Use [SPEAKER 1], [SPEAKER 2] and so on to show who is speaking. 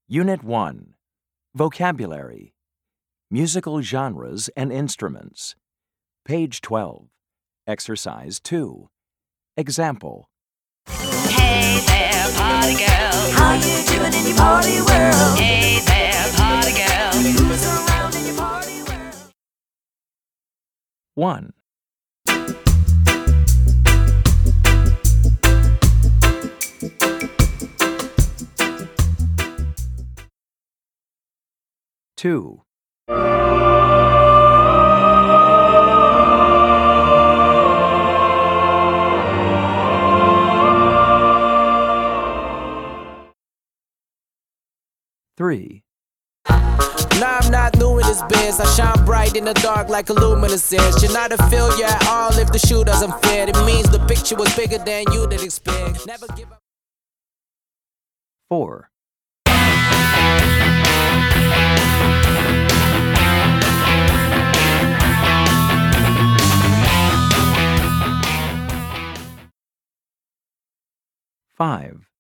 [SPEAKER 1] Unit 1. Vocabulary. Musical genres and instruments. Page 12. Exercise 2. Example.
[SPEAKER 2] Hey there, party girl.
[SPEAKER 3] How you doing in your party world?
[SPEAKER 2] Hey there, party girl.
[SPEAKER 3] Who's around in your party world?
[SPEAKER 1] 1. Two. 3.
[SPEAKER 4] Nah, I'm not new in this biz. I shine bright in the dark like a luminescence. You're not a failure at all if the shoe doesn't fit. It means the picture was bigger than you did expect. Never give up.
[SPEAKER 1] 4. 5.